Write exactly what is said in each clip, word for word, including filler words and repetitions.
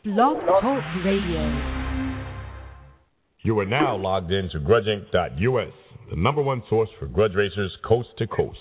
Blog Talk Radio. You are now logged in to grudge inc dot U S, the number one source for grudge racers coast to coast.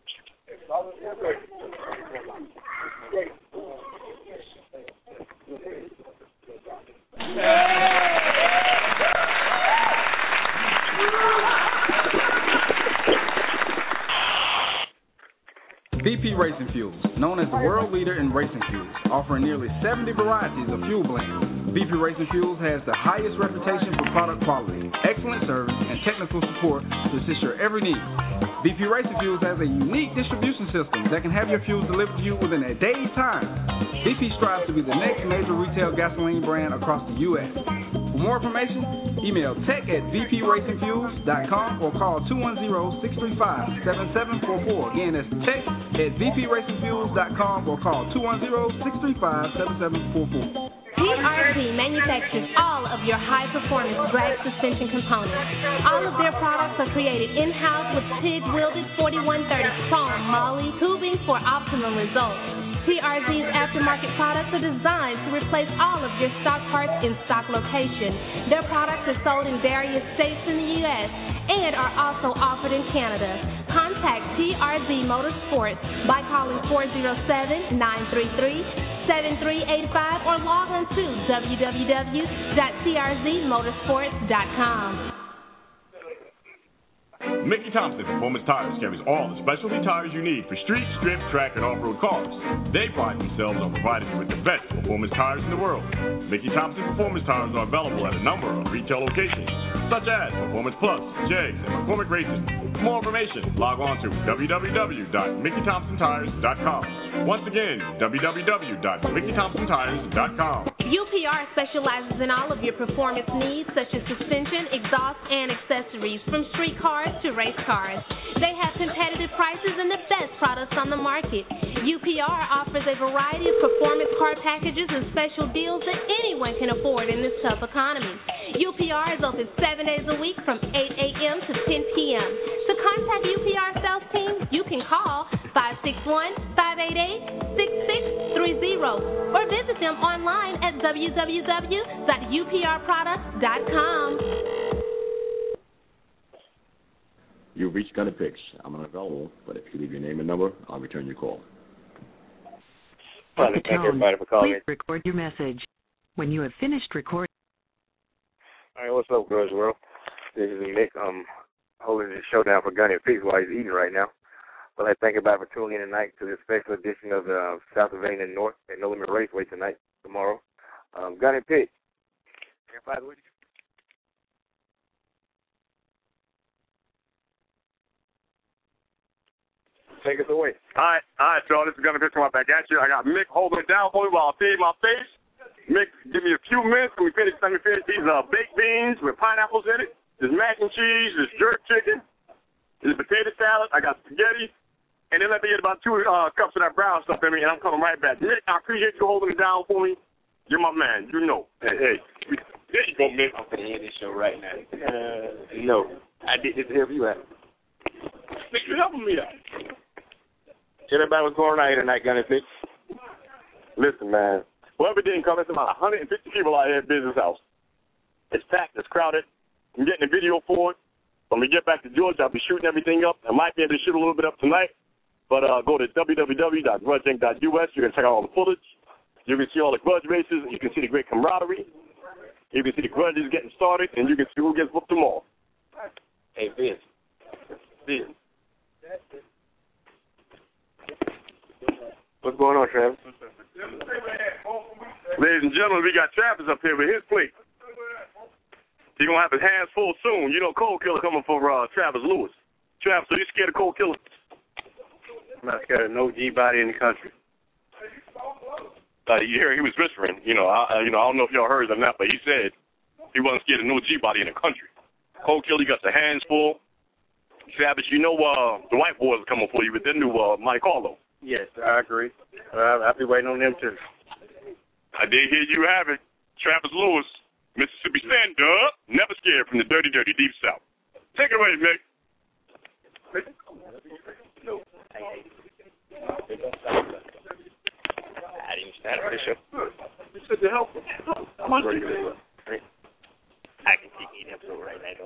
V P Racing Fuels, known as the world leader in racing fuels, offering nearly seventy varieties of fuel blends. V P Racing Fuels has the highest reputation for product quality, excellent service, and technical support to assist your every need. V P Racing Fuels has a unique distribution system that can have your fuels delivered to you within a day's time. V P strives to be the next major retail gasoline brand across the U S For more information, email tech at v p racing fuels dot com or call two one zero, six three five, seven seven four four. Again, that's tech at v p racing fuels dot com or call two one zero, six three five, seven seven four four. T R Z manufactures all of your high-performance drag suspension components. All of their products are created in-house with TIG-welded forty-one thirty chrome moly tubing for optimum results. T R Z's aftermarket products are designed to replace all of your stock parts in stock location. Their products are sold in various states in the U S and are also offered in Canada. Contact T R Z Motorsports by calling four zero seven, nine three three, seven three eight five or log on to w w w dot t r z motorsports dot com. Mickey Thompson Performance Tires carries all the specialty tires you need for street, strip, track, and off-road cars. They pride themselves on providing you with the best performance tires in the world. Mickey Thompson Performance Tires are available at a number of retail locations, such as Performance Plus, Jegs, and McCormick Racing. For more information, log on to w w w dot mickey thompson tires dot com. Once again, w w w dot mickey thompson tires dot com. U P R specializes in all of your performance needs, such as suspension, exhaust, and accessories, from street cars to race cars. They have competitive prices and the best products on the market. U P R offers a variety of performance car packages and special deals that anyone can afford in this tough economy. U P R is open seven days a week from eight a.m. to ten p.m. To contact U P R sales team, you can call five six one, five eight eight, six six three zero or visit them online at w w w dot u p r products dot com. You've reached Gunner Picks. I'm unavailable, but if you leave your name and number, I'll return your call. At the tone, please record your message. When you have finished recording. All right, what's up, Grudge World? This is Nick. I'm holding the show down for Gunner Picks while he's eating right now. But I thank everybody for tuning in tonight to this special edition of the uh, South Savannah North and No Limit Raceway tonight, tomorrow. Um, Gunner Picks. Everybody with you? Take us away. All right, all right, y'all. This is Gunner Pitch right back at you. I got Mick holding it down for me while I feed my face. Mick, give me a few minutes and we finish. Let me finish these uh, baked beans with pineapples in it. There's mac and cheese. There's jerk chicken. There's potato salad. I got spaghetti. And then let me get about two uh, cups of that brown stuff in me, and I'm coming right back. Mick, I appreciate you holding it down for me. You're my man. You know. Hey, hey. There you go, Mick. I'm going to end this show right now. Uh, no. I did this to help you out. Mick, you helping me out. Tell everybody what's going on here tonight, Gunner Pitch. Listen, man. Whoever didn't come, it's about one hundred fifty people out here at Business House. It's packed. It's crowded. I'm getting a video for it. When we get back to Georgia, I'll be shooting everything up. I might be able to shoot a little bit up tonight. But uh, go to w w w dot grudge inc dot u s. You can check out all the footage. You can see all the grudge races. You can see the great camaraderie. You can see the grudges getting started. And you can see who gets booked tomorrow. Hey, Vince. Vince. What's going on, Travis? Ladies and gentlemen, we got Travis up here with his plate. He's going to have his hands full soon. You know Cold Killer coming for uh, Travis Lewis. Travis, are you scared of Cold Killer? I'm not scared of no G-body in the country. Uh, you hear he was whispering. You know, I, you know, I don't know if y'all heard or not, but he said he wasn't scared of no G-body in the country. Cold Killer, you got the hands full. Travis, you know uh, the white boys are coming for you with their new uh, Monte Carlo. Yes, I agree. Uh, I'll be waiting on them, too. I did hear you have it. Travis Lewis, Mississippi stand-up, never scared from the dirty, dirty deep south. Take it away, Mick. I didn't start the show. said to help him. How much do you I can keep eating episode right now.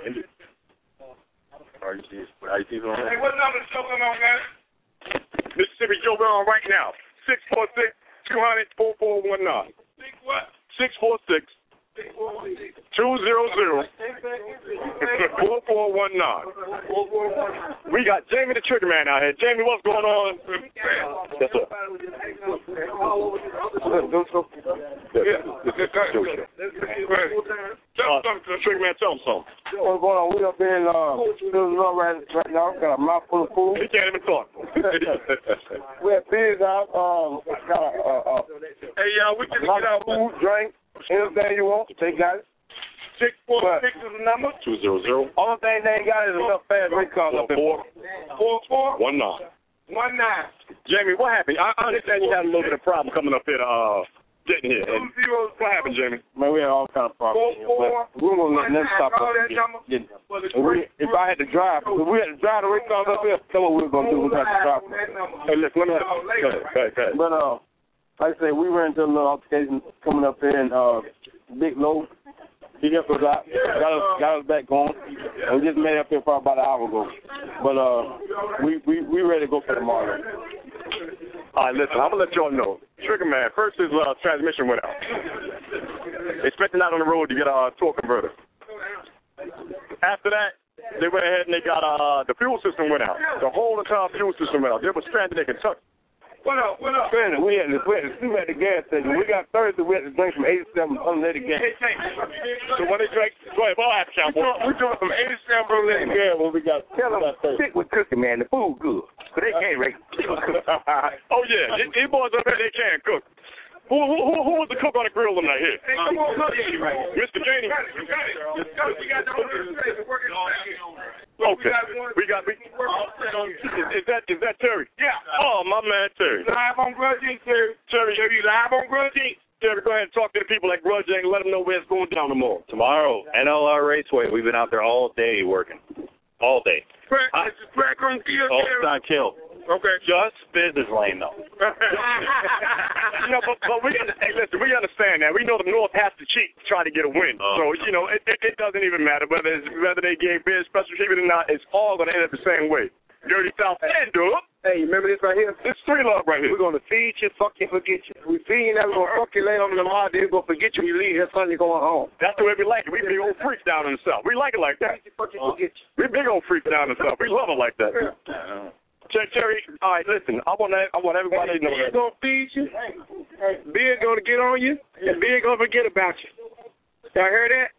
Are you see? Are you see on that? Hey, what number is Joker on, man? Mississippi Joker on right now. Six four six two hundred four four one nine. Six what? Six four six two zero zero four four one nine. We got Jamie the Trigger Man out here. Jamie, what's going on? Yes, sir. Tell him something to the Trigger Man. Tell him something. What's going on? We up in uh, right, right now. Got a mouthful of food. He can't even talk. We have beers out. Um, got a, uh, uh, hey, y'all, we can get out food, drink. Anything you want, take got it. Six four six is the number. Two zero zero. Only thing they ain't got is enough fast rate cards up there. Four four four one nine. One nine. Jamie, what happened? I understand you had a little bit of problem coming up here, uh, getting here. And what happened, Jamie? Man, we had all kind of problems. Four four. We won't let them stop us. Getting, we, if I had to drive, if we had to drive the rate cards up here, that's what we were gonna do. We had to drive. Hey, look, let me. Go ahead, go ahead, go ahead. But uh. Like I said, we ran into a little altercation coming up here, and uh, Big Low, he helped us out, got us, got us back going, and we just made it up here for about an hour ago. But uh, we we we ready to go for tomorrow. All right, listen, I'm gonna let y'all know. Trigger Man, first his uh, transmission went out. Expecting out on the road to get a uh, torque converter. After that, they went ahead and they got uh, the fuel system went out. The whole entire fuel system went out. They were stranded in Kentucky. What up? What up? Brandon, we had to we had to see at the gas station. We got Thursday. We had to drink from eighty-seven unleaded gas. So when they drank, go ahead, what happened, Cowboy? We drunk from eighty-seven unleaded gas when we got. Tell them stick with cooking, man. The food good, but they can't rate. Oh yeah, these boys up here they can't cook. Who who who, who was the cook on the grill tonight here? Hey, come on, look. Mister Janey. You got it. You got it. You got the working. Okay. We got. We, is, is that is that Terry? Yeah. Oh, my man Terry. Live on Grudge Incorporated, Terry. Terry, Terry, live on Grudge Incorporated. Terry, go ahead and talk to the people at Grudge Incorporated and let them know where it's going down tomorrow. Tomorrow, N L R Raceway. We've been out there all day working. All day. Crack, uh, it's crack on kill, Oh, it's not kill. Okay. Just business lane, though. you know, but, but we, hey, listen, we understand that. We know the North has to cheat to try to get a win. Oh. So, you know, it, it, it doesn't even matter whether it's, whether they gave bids, special treatment or not. It's all going to end up the same way. Dirty South and do it. Hey, you remember this right here? This three love right here. We're going to feed you, fuck you, forget you. We feed you, now we're going to fuck you later on in the hard day. We're going to forget you when you leave here Sunday going home. That's the way we like it. We big old freaks down in the South. We like it like that. Fuck you, forget you. We big old freaks down in the South. We love it like that. Yeah. Terry, Terry, all right, listen, I want I want everybody to know that. Beer's going to feed you. Beer's going to get on you. And Beer's going to forget about you. Y'all heard that?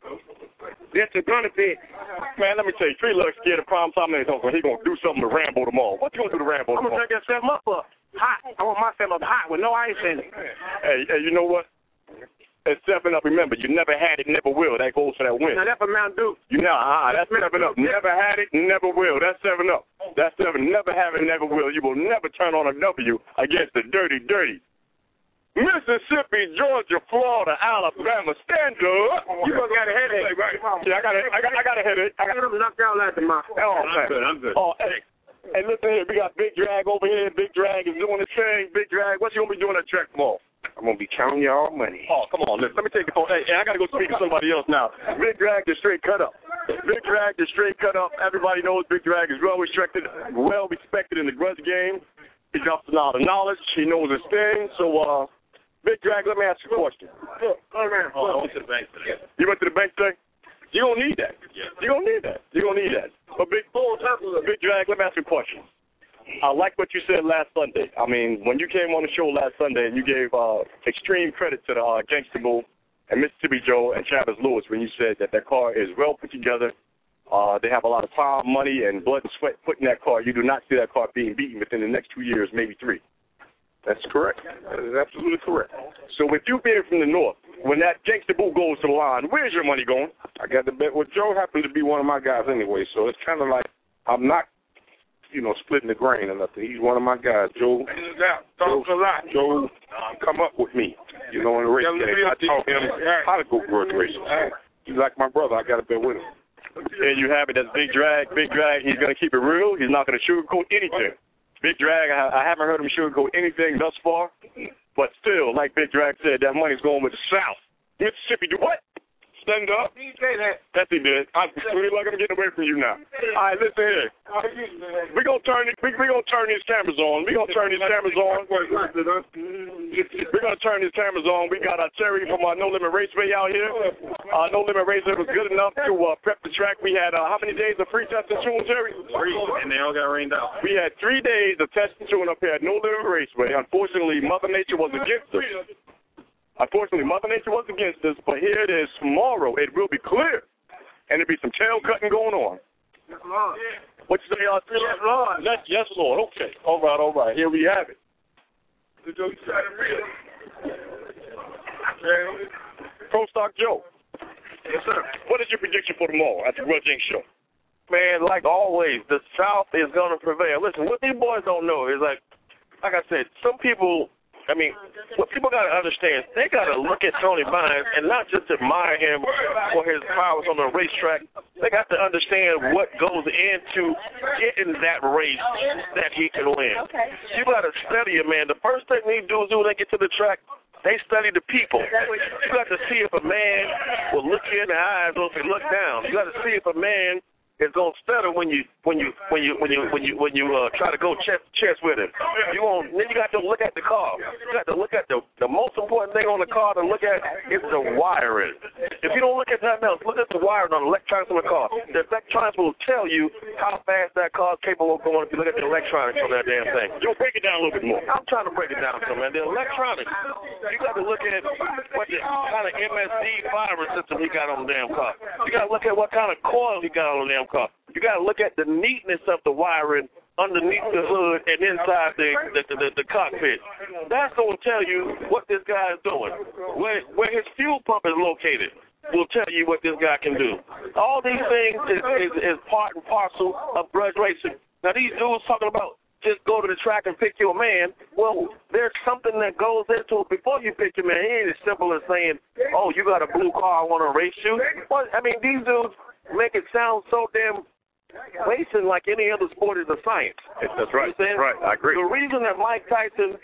That's a benefit. Man, let me tell you, Tree looks scared of prime time. He's going to do something to Rambo tomorrow. What you going to do to Rambo tomorrow? I'm going to drink that seven up up. Hot. I want my seven up hot with no ice in it. Hey, hey, you know what? It's seven up. Remember, you never had it, never will. That goes for that win. Now, that's for Mountain Dew. You know, uh, that's seven up. Never had it, never will. That's seven up. That's seven. Never have it, never will. You will never turn on a W against the dirty, dirty. Mississippi, Georgia, Florida, Alabama, stand up. You must got a headache, right? Yeah, I got a, I got, I got a headache. I got them knocked out last month. Oh, I'm good. I'm good. Oh, hey. Hey, listen here. We got Big Drag over here. Big Drag is doing his thing. Big Drag, what you going to be doing at track tomorrow? I'm going to be counting y'all money. Oh, come on. Listen, let me take the phone. Hey, hey I got to go speak to somebody else now. Big Drag is straight cut up. Big Drag is straight cut up. Everybody knows Big Drag is well respected, well respected in the grudge game. He drops a lot of knowledge. He knows his thing. So, uh, Big Drag, let me ask you a question. Look, come around. Oh, I went to the bank today. You went to the bank today? You don't need that. Yeah. You don't need that. You don't need that. But Big, Big Drag, let me ask you a question. I like what you said last Sunday. I mean, when you came on the show last Sunday and you gave uh, extreme credit to the uh, Gangsta Bull and Mississippi Joe and Travis Lewis when you said that that car is well put together. Uh, they have a lot of time, money, and blood and sweat put in that car. You do not see that car being beaten within the next two years, maybe three. That's correct. That is absolutely correct. So with you being from the North, when that Gangsta Bull goes to the line, where's your money going? I got to bet. Well, Joe happened to be one of my guys anyway, so it's kind of like I'm not, you know, splitting the grain or nothing. He's one of my guys. Joe, Talks a lot. Joe, um, come up with me, you know, in the race game. I taught him how to go grudge racing. He's like my brother. I got to bet with him. There you have it. That's Big Drag. Big Drag. He's going to keep it real. He's not going to sugarcoat anything. Big Drag, I, I haven't heard him sugarcoat anything thus far. But still, like Big Drag said, that money's going with the South. Mississippi, do what? Stand up. He say that. Yes, he did. I'm really like I'm getting away from you now. All right, listen here. We're going to turn we, we gonna turn these cameras on. We're going to turn these cameras on. We're going to turn these cameras on. We got our Terry from our No Limit Raceway out here. Uh, No Limit Raceway was good enough to uh, prep the track. We had uh, how many days of free testing tune, Terry? Three, and they all got rained out. We had three days of testing tune up here at No Limit Raceway. Unfortunately, Mother Nature was against us. Unfortunately, Mother Nature was against us, but here it is tomorrow. It will be clear, and there'll be some tail cutting going on. Yes, Lord. What you say, y'all? Yes, Lord. Yes, yes, Lord. Okay. All right, all right. Here we have it. Pro Stock Joe. Yes, sir. What is your prediction for tomorrow at the Grudge Incorporated show? Man, like always, the South is going to prevail. Listen, what these boys don't know is, like, like I said, some people... I mean, what people got to understand, they got to look at Tony Bynes and not just admire him for his powers on the racetrack. They got to understand what goes into getting that race that he can win. You got to study it, man. The first thing they do is when they get to the track, they study the people. You got to see if a man will look you in the eyes or if he look down. You got to see if a man is gonna stutter when you when you when you when you when you when you uh, try to go chest chest with him. You won't. Then you got to look at the car. You got to look at the the most important thing on the car to look at is the wiring. If you don't look at nothing else, look at the wiring on the electronics on the car. The electronics will tell you how fast that car is capable of going if you look at the electronics on that damn thing. You'll break it down a little bit more. I'm trying to break it down some, man. The electronics. You got to look at what the kind of M S D firing system he got on the damn car. You got to look at what kind of coil he got on the damn car. You got to look at the neatness of the wiring underneath the hood and inside the the, the, the, the cockpit. That's going to tell you what this guy is doing. Where, where his fuel pump is located will tell you what this guy can do. All these things is, is, is part and parcel of grudge racing. Now, these dudes talking about just go to the track and pick your man. Well, there's something that goes into it before you pick your man. It ain't as simple as saying, oh, you got a blue car, I want to race you. Well, I mean, these dudes make it sound so damn racing like any other sport is a science. That's right. You know right. I agree. The reason that Mike Tyson,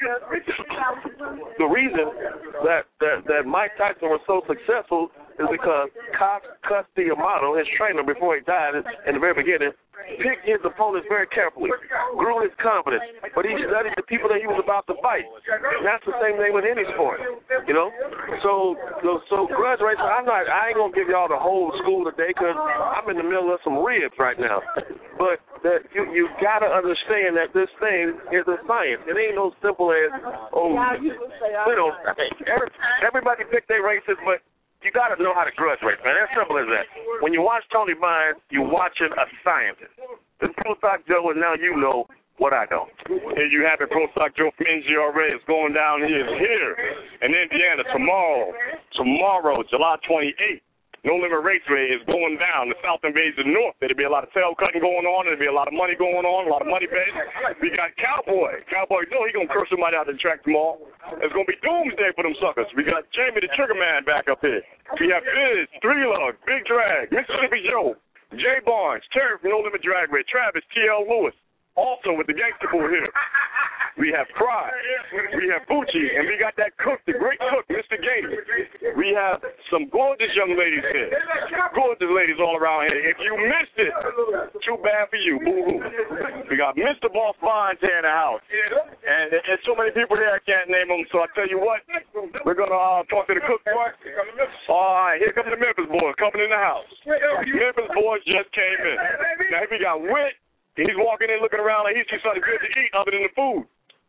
the reason that, that, that Mike Tyson was so successful is because Cox Customato, his trainer before he died in the very beginning, picked his opponents very carefully, grew his confidence, but he studied the people that he was about to fight. And that's the same thing with any sport, you know. So, so, so grudge racing. I'm not. I ain't gonna give y'all the whole school today because I'm in the middle of some ribs right now. But that you you gotta understand that this thing is a science. It ain't no simple as oh, you know. Every, everybody pick their races, but you got to know how to grudge race, man. As simple as that. When you watch Tony Bynes, you're watching a scientist. This Pro Stock Joe, and now you know what I know. Here you have it, Pro Stock Joe from N G R A. It's going down here, here in Indiana tomorrow. Tomorrow, July twenty-eighth. No Limit Raceway is going down. The South invades the North. There'll be a lot of tail cutting going on. There'll be a lot of money going on, a lot of money betting. We got Cowboy. Cowboy, you know he's going to curse somebody out the track tomorrow. It's going to be doomsday for them suckers. We got Jamie the Trigger Man back up here. We have Biz, Three Lug, Big Drag, Mississippi Joe, Jay Barnes, Terry from No Limit Drag Race, Travis, T L Lewis. Also with the gangster boy here. We have Cry, we have Bucci, and we got that cook, the great cook, Mister Gator. We have some gorgeous young ladies here. Gorgeous ladies all around here. If you missed it, too bad for you. Boo-hoo. We got Mister Boss Vines here in the house. And there's so many people there I can't name them, so I tell you what, we're going to uh, talk to the cook boy. All right, here comes the Memphis boys coming in the house. Memphis boys just came in. Now, we got Whit. He's walking in looking around like he's just something good to eat other than the food.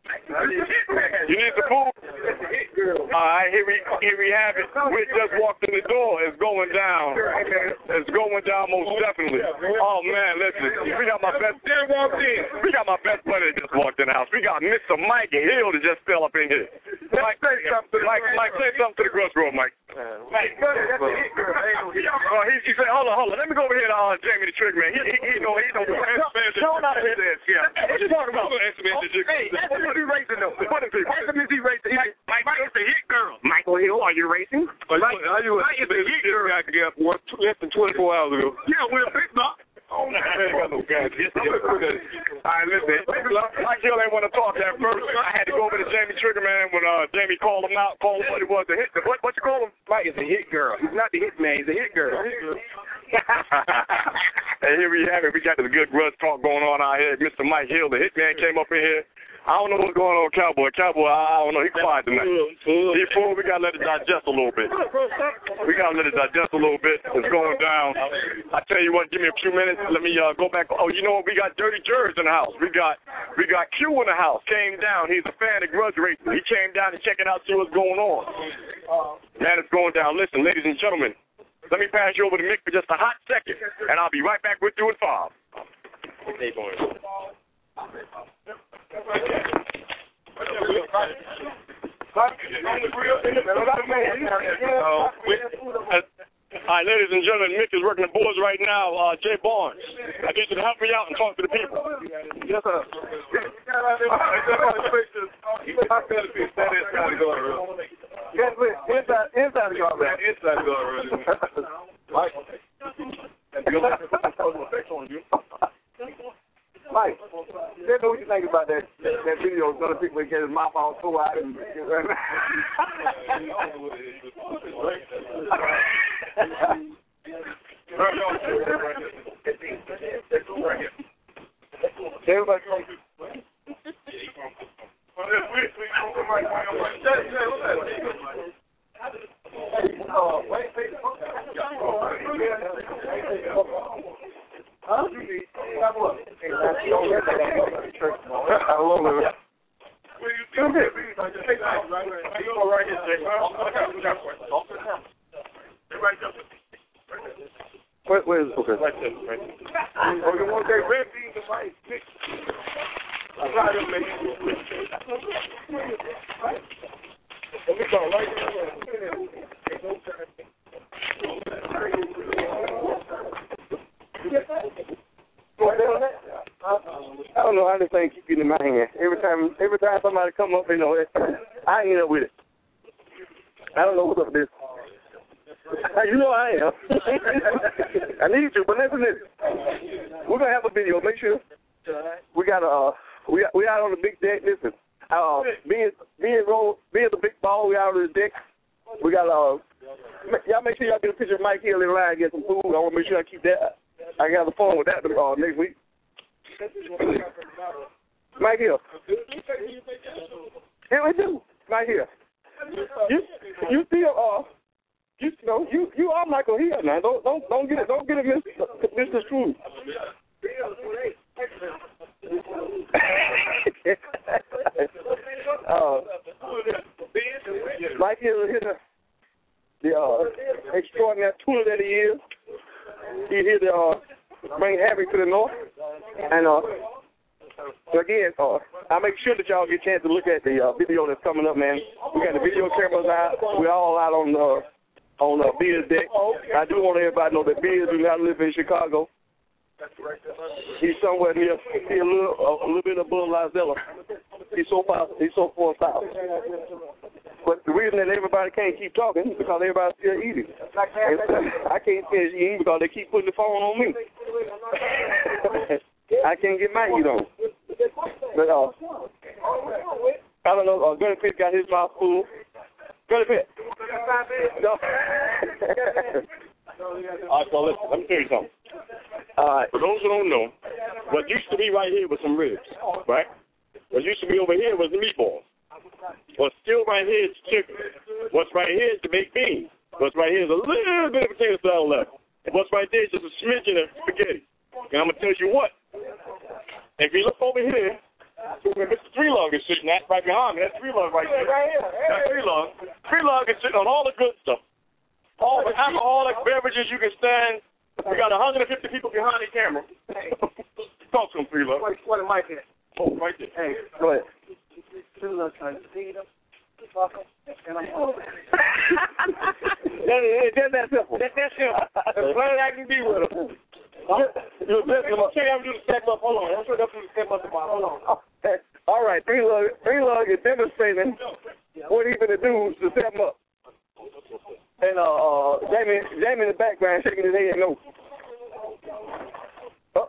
You need the food? All right, here we, here we have it. We just walked in the door. It's going down. It's going down most definitely. Oh, man, listen. We got my best. We got my best buddy that just walked in the house. We got Mister Mike Hill that just fell up in here. Mike, say something. Mike, Mike, say something to the Grudge Road, Mike. Mike. Oh, he, he said, hold on, hold on. Let me go over here to uh, Jamie the Trick Man. He, he, he know, he know. Tell him out of here. Yeah. What you talking about? Hey, that's what he racing though. What is he? That's what he racing. Mike, Mike, Mike is the hit girl. Michael Hill, are you racing? Mike, Mike is the hit girl. I got one less than twenty-four hours ago. Yeah, we're a big buck. I ain't got no guns. All right, listen. Mike Hill ain't want to talk at first. I had to go over to Jamie Triggerman when uh, Jamie called him out, called him what he was, the hit. What, what you call him? Mike is a hit girl. He's not the hit man. He's a hit girl. And here we have it. We got this good grudge talk going on out here. Mister Mike Hill, the hitman, came up in here. I don't know what's going on with Cowboy. Cowboy, I don't know. He's quiet tonight. He's full. We got to let it digest a little bit. We got to let it digest a little bit. It's going down. I tell you what, give me a few minutes. Let me uh, go back. Oh, you know what? We got Dirty Jerz in the house. We got we got Q in the house. Came down. He's a fan of grudge racing. He came down to check it out, see what's going on. Man, it's going down. Listen, ladies and gentlemen, let me pass you over to Mick for just a hot second, and I'll be right back with you in five. Hey, boys. Uh, all right, ladies and gentlemen, Mick is working the boards right now. Uh, Jay Barnes, I need you to help me out and talk to the people. Yes, sir. Inside, inside the guard. Inside the guard. Mike. Mike, tell me what you think about that that video. Other people get his mouth all so out and. Everybody come. Huh? I love it. Come here. Where, where is it? Okay. Right there. Right there. Oh, you want that red beans and white stick? I'm trying to make it. Let me go right there. I don't know how this thing keep getting in my hand. Every time, every time somebody come up, you know, I end up with it. I don't know what's up with this. You know I am. I need you, but listen, listen. We're gonna have a video. Make sure we got a uh, we we out on the big deck. Listen, uh, being being roll being the big ball. We out on the deck. We got uh, y'all make sure y'all get a picture of Mike Hill in line, get some food. I want to make sure I keep that. I got the phone with that uh, next week. Mike Hill. Yeah, we do. Mike Hill. You you still uh you know you you are Michael Hill now. Don't don't don't get it don't get it misconstrued. uh, Mike Hill is the uh, extraordinary tutor that he is. He's here to uh, bring havoc to the north. And uh, again, uh, I make sure that y'all get a chance to look at the uh, video that's coming up, man. We got the video cameras out. We're all out on the uh, on uh, Beers deck. I do want everybody to know that Beers do not live in Chicago. He's somewhere near, he's a little, a little bit above Lizella. He's so far, he's so far south. But the reason that everybody can't keep talking is because everybody's still eating. I can't finish eating because they keep putting the phone on me. I can't get my eat on. But uh, I don't know. Uh, Gunny Pitt got his mouth full. Gunny Pitt. No. All right, so listen, let me tell you something. All right. For those who don't know, what used to be right here was some ribs, right? What used to be over here was the meatballs. What's still right here is chicken. What's right here is the baked beans. What's right here is a little bit of potato salad left. And what's right there is just a smidgen of spaghetti. And I'm going to tell you what. If you look over here, where Mister Three Lug is sitting at, right behind me, that's Three Lug right there. That's Three Lug. Three Lug is sitting on all the good stuff. All the alcoholic beverages you can stand. We got one hundred fifty people behind the camera. Talk to them, Three Lug. What am I here? Oh, right there. Hey, go ahead. Three Lug trying to see them. And I'm That's that simple. That's that simple. As plain as I can be with them. You're listening. I'm sure I'm doing the step up. Hold on. I'm sure I'm doing the step up. Hold on. All right. Three Lug, Three Lug is demonstrating what he's going to do to step up. And uh, uh, Jamie, Jamie in the background shaking his head no.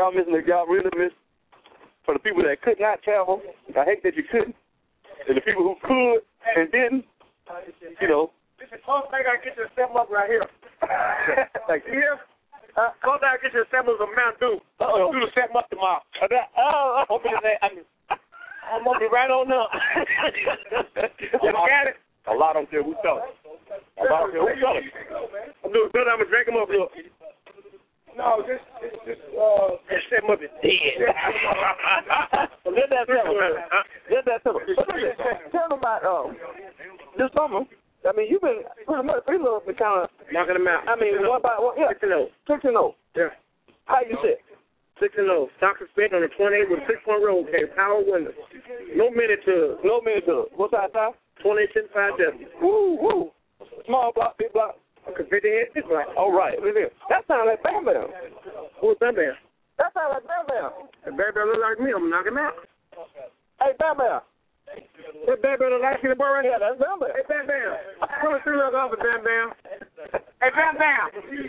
y'all missing it. Y'all really miss. For the people that could not travel, I hate that you couldn't. And the people who could and didn't, you know. This is the thing I get you to step up right here. Like here, uh, go down and get your samples of Mount Dew. Uh-oh. Do the step up tomorrow. Uh, that, oh, I'm gonna say, I'm, I'm gonna be right on up. You got it? A lot of them there. We sell it. A lot of them there. We sell it. I'm doing good. I'm gonna drink them up. Look. No, just, just, just, uh, just step up it. Yeah. Let that tell them. Let that tell them. Tell them about uh, this summer. I mean, you've been pretty much, pretty little been kind of knocking them out. I mean, what about what? Yeah, six and zero. Six and zero. Yeah. How you sit? Six and zero. Doctor Spit on the twenty-eight with a six-point roll. Okay, power winner. No minute to. No minute to. What's that time? twenty-eight ten five W. Woo woo. Small block, big block. Okay, fifty hit. It's right. All right. Look at this. That sounds like Bam Bam. Who's Bam Bam? That sounds like Bam Bam. If Bam Bam look like me, I'm gonna knock him out. Hey, Bam Bam. That Bam Bam look like the boy right here? Yeah, that's Bam Bam. Hey, Bam Bam. Come on, look off at Bam Bam. Hey, Bam Bam.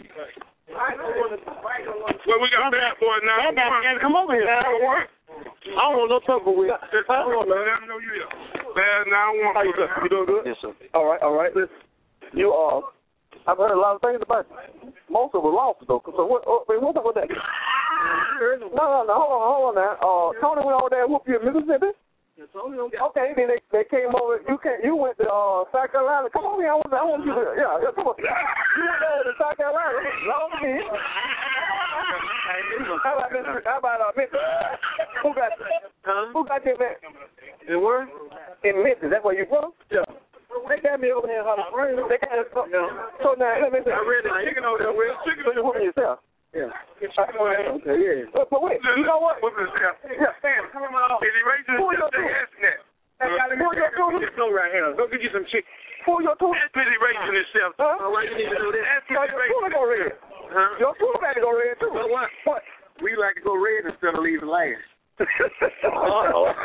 Well, we got bad boy now. Bam Bam, can't come over here. I don't want. I don't want no trouble with. I don't want I know you here. Bad now. I don't want. How you doing? You doing good? Yes, sir. All right, all right. Listen, you are. Uh, I've heard a lot of things about you. Most of it lost, though. So what? Oh, what's up with that? No, no, no. Hold on, hold on now. Uh, Tony went over there and whooped you in Mississippi. Okay, then they, they came over. You came, you went to uh, South Carolina. Come on here. I want, I want you to. Yeah, yeah. Come on. You went there to South Carolina. No, me. How about this? How about uh, Memphis? Who got? Huh? Who got you there? In where? In Memphis. That's where you from? Yeah. They got me over here in Holly Springs. They got us up now. So now, let me say. I read the chicken over there. Where's chicken? So you whooping yourself? Yeah. Okay, yeah. But, but wait, you know what? What's this here? Yeah, Sam, come in my office. Is he racing? Pull your tool. Pull your tool. Go right here. Go get you some chicken. Pull your tool. That's busy racing himself. Huh? All right, you need to do this. That's Your busy tool racing. go red. Huh? Your tool got to go red, too. But what? What? We like to go red instead of leaving last. Oh.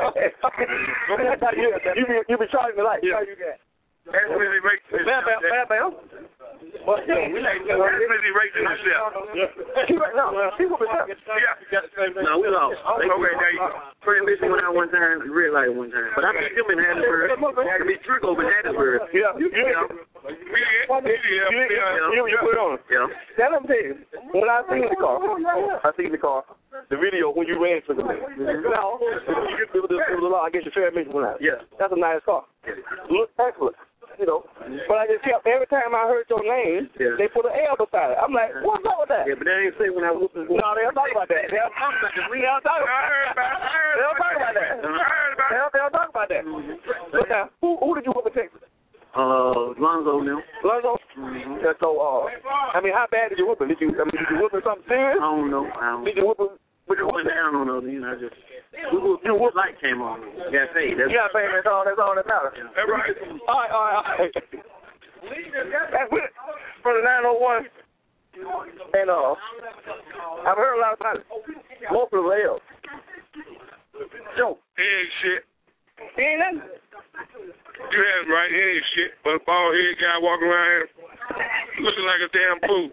you, you, be, you be charging the light. Yeah. How you got? That's busy racing Bam, bam, bam, bam. But, yeah, we like to That's busy racing himself. He right now. He will be there. Yeah. No, we lost. Okay, there you go. Pretty Mission went out one time, red light one time. But I beat them in Hattiesburg. I could beat Trick over in Hattiesburg. Yeah. You, you, Yeah. you, you, you put it on. Yeah. Now, let me tell you, when I seen the car, I seen the car, the video when you ran for the minute. Now, it was a lot, I guess your fair mission went out. Yeah. That's a nice car. Look excellent. You know, but I just kept, every time I heard your name, yeah. they put an L beside it. I'm like, what's up with that? Yeah, but they ain't say when I whooped his. No, they don't talk about that. They don't talk about that. We don't talk about that. They don't talk about that. They don't, they don't talk about that. But now, who, who did you whoop in Texas? Uh, Lonzo now. Lonzo? Mm-hmm. Yeah, so, uh, I mean, how bad did you whoop him? Did you, I mean, did you whoop him something serious? I don't know. I don't Did you whoop him? But you went down on those, you know, just we whooped, you whooped light came on. You got paid. You got paid, that's all, that's all that matters. That's right. All right, all right, all right. That's it. From the nine oh one. And, uh, I've heard a lot of times, most of the L's. Joe. He ain't shit. He ain't nothing. You have right, he ain't shit. But a bald head guy walking around here looking like a damn fool.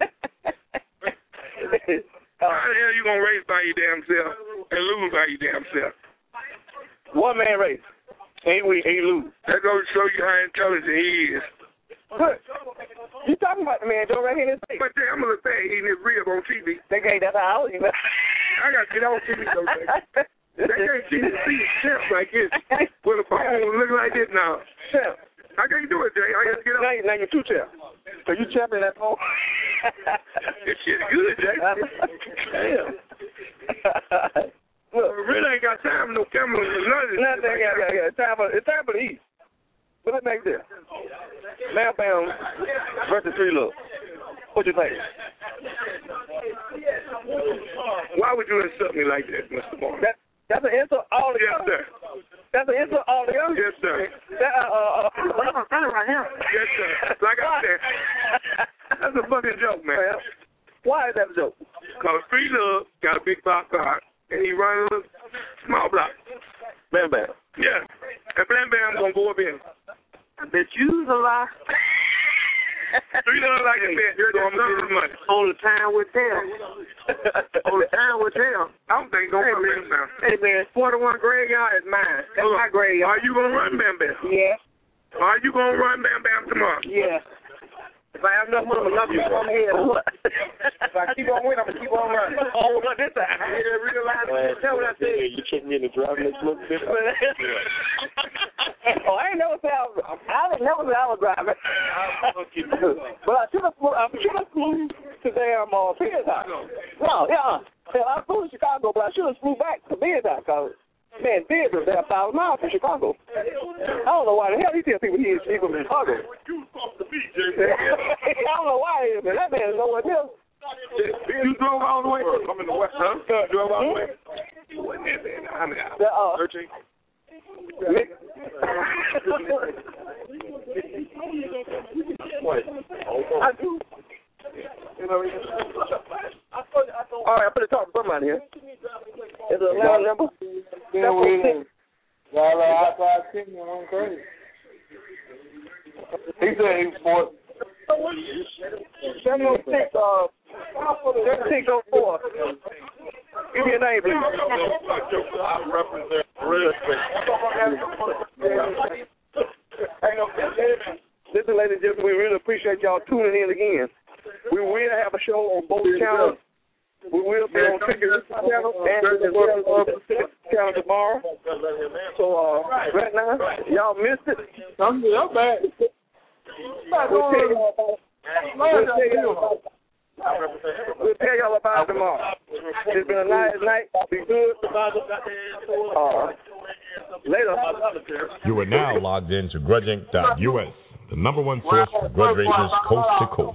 How the hell you gonna race by your damn self and lose by your damn self? One man race. Ain't we ain't lose. That goes to show you how intelligent he is. Good. You talking about the man Joe right here in his face. But damn, I'm gonna say eating his rib on T V. They can't, that's how I was. I gotta get on T V though. They can't see the champ like this with a phone looking like this now. Champ. I can't do it, Jay. I gotta get on. Now, now you're two champ. So you champing that phone? This shit good, Jay. Damn. Look, we really ain't got time for no cameras or nothing. Nothing. Yeah, yeah, yeah. It's time for, it's time for the East. But let's make this. Bam Bam versus Three Love. What you think? Why would you insult me like that, Mister Moore? That, that's an insult all together? Yes, sir. That's an insult all together? Yes, sir. That, uh, uh, uh, right here. Yes, sir. Like I said, that's a fucking joke, man. Well, why is that a joke? Because Three Love got a big block car, and he runs a small block. Bam Bam. Yeah. And Bam Bam gonna go up in. I bet you's a lie. Three dollars like a bet. You're going to get the money. On the time with them. On the time with them. I don't think going to run Bam Bam. Hey, man, forty-one graveyard is mine. That's my graveyard. Are you going to run Bam Bam? Yeah. Are you going to run Bam Bam tomorrow? Yeah. If I have enough money, enough people on here. If I keep on winning, I'm going to keep on running. Oh, what this time? I didn't realize it. Tell what I said. You kicked me in the driving this look different. Oh, I ain't never said I was, I didn't never say I was driving. But I should have flew, I should have flew to damn uh, Pierce House. No, yeah. I flew to Chicago, but I should have flew back to Pierce House because, man, Pierce is there a thousand miles from Chicago. I don't know why the hell he tells people he is people in Chicago. I don't know why he is, man. That man is nowhere else. You drove all the way? I'm in the west, huh? You drove all the way? What is it? I mean, uh, searching. What? I do. All right, I'm going to talk to somebody here. Is it a loud number? Yeah, we y'all are outside sitting on crazy. He said he was four. seven oh six, uh, seven six oh four. Give me a name, please. I represent real estate. Listen, ladies and gentlemen, we really appreciate y'all tuning in again. We will have a show on both channels. We will be on Trigger channel and as well as on Pacific channel tomorrow. So uh, right now, y'all missed it. I'm bad. We'll tell you about We'll tell y'all about We'll tell y'all about it tomorrow. It's been a nice night. Be good. Uh, later. You are now logged in to grudge inc dot U S, the number one source for grudge races coast to coast.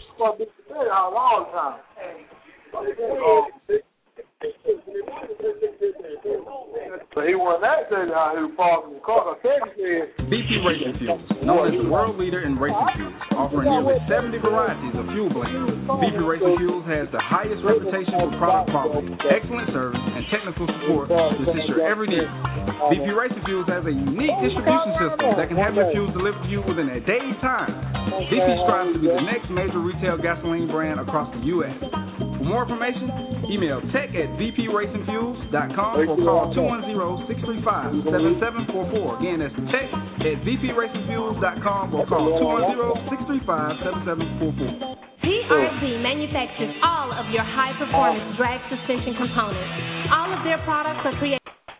So he won that thing out here parking the car. B P Racing Fuels, known as the world leader in racing fuels, offering nearly seventy varieties of fuel blends. B P Racing Fuels has the highest reputation for product quality, excellent service, and technical support to assist your every need. B P Racing Fuels has a unique distribution system that can have your fuels delivered to you within a day's time. B P strives to be the next major retail gasoline brand across the U S. For more information, email tech at v p racing fuels dot com or call two one zero, six three five, seven seven four four. Again, that's tech at v p racing fuels dot com or call two one zero, six three five, seven seven four four. G R Z manufactures all of your high-performance drag suspension components. All of their products are created.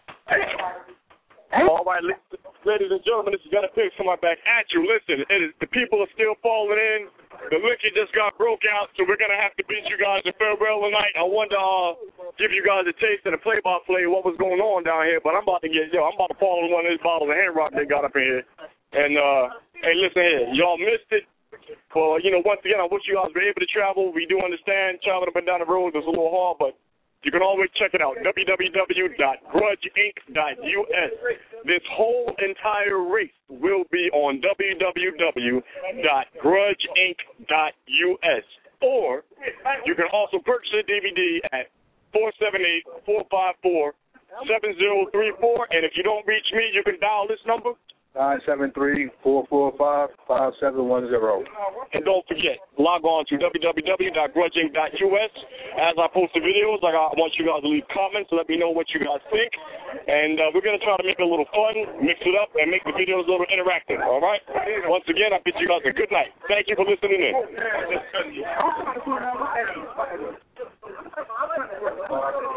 All right, ladies and gentlemen, this is Gunna Picks coming back at you. Listen, it is, the people are still falling in. The liquor just got broke out, so we're going to have to beat you guys in farewell tonight. I wanted to uh, give you guys a taste and a play-by-play of what was going on down here, but I'm about to get, yo, I'm about to fall in one of these bottles of hand rock they got up in here. And, uh, hey, listen here, y'all missed it. Well, you know, once again, I wish you guys were able to travel. We do understand traveling up and down the road is a little hard, but you can always check it out, w w w dot grudge inc dot U S. This whole entire race will be on w w w dot grudge inc dot U S. Or you can also purchase a D V D at four seven eight, four five four, seven zero three four. And if you don't reach me, you can dial this number. nine seven three, four four five, five seven one zero. And don't forget, log on to w w w dot grudge inc dot U S. As I post the videos, like I want you guys to leave comments, let me know what you guys think. And uh, we're going to try to make it a little fun, mix it up, and make the videos a little interactive, all right? Once again, I bid you guys a good night. Thank you for listening in.